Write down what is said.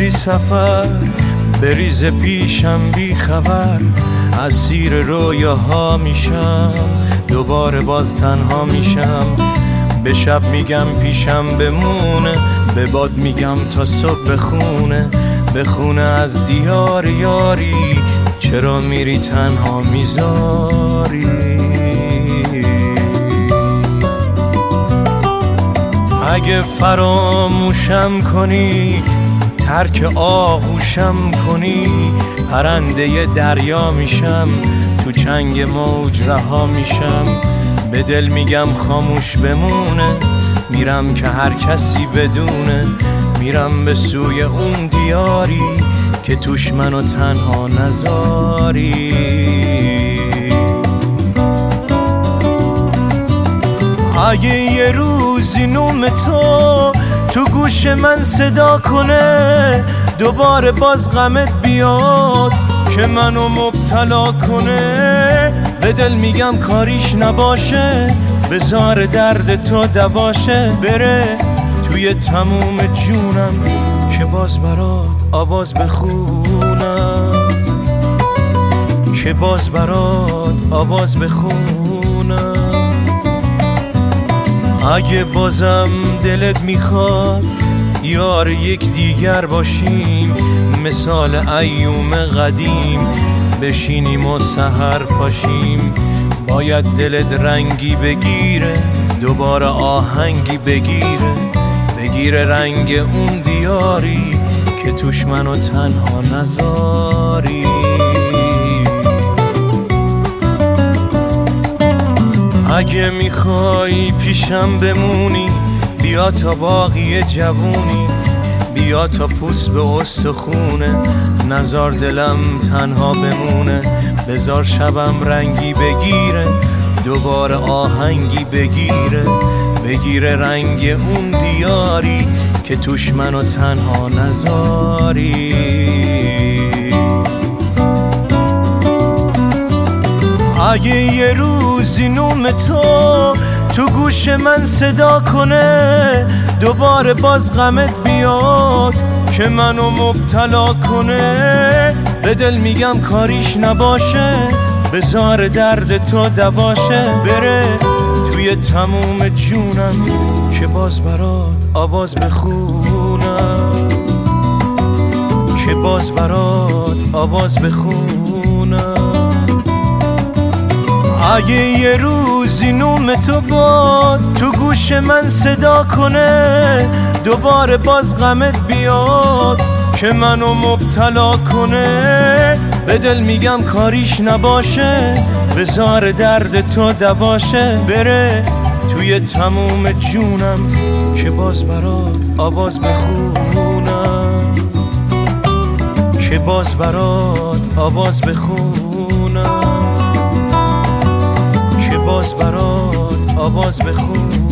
بی سفر، بریز پیشم بی خبر، اسیر رویاها میشم، دوباره باز تنها میشم. به شب میگم پیشم بمونه، به باد میگم تا صبح بخونه از دیار یاری، چرا میری تنها میذاری؟ اگه فراموشم کنی، ترک آغوشم کنی، پرنده دریا میشم، تو چنگ موج رها میشم. به دل میگم خاموش بمونه، میرم که هر کسی بدونه، میرم به سوی اون دیاری که توش منو تنها نذاری. اگه یه روزی نوم تو گوش من صدا کنه، دوباره باز غمت بیاد که منو مبتلا کنه، به دل میگم کاریش نباشه، بذار درد تو دواشه، بره توی تموم جونم که باز برات آواز بخونم، که باز برات آواز بخونم. اگه بازم دلت میخواد یار یک دیگر باشیم، مثال ایوم قدیم بشینیم و سحر پاشیم، باید دلت رنگی بگیره، دوباره آهنگی بگیره رنگ اون دیاری که توش منو تنها نذاری. اگه میخوای پیشم بمونی، بیا تا باقی جوونی، بیا تا پوست به استخونه، نزار دلم تنها بمونه، بزار شبم رنگی بگیره، دوباره آهنگی بگیره رنگ اون دیاری که توش منو تنها نذاری. اگه یه روزی نوم تو گوش من صدا کنه، دوباره باز غمت بیاد که منو مبتلا کنه، به دل میگم کاریش نباشه، بذار درد تو دواشه، بره توی تموم جونم که باز برات آواز بخونم، که باز برات آواز بخونم. اگه یه روزی نوم تو گوش من صدا کنه، دوباره باز غمت بیاد که منو مبتلا کنه، به دل میگم کاریش نباشه، بذار درد تو دواشه، بره توی تموم جونم که باز برات آواز بخونم، که باز برات آواز بخونم، که باز برات آواز بخونم.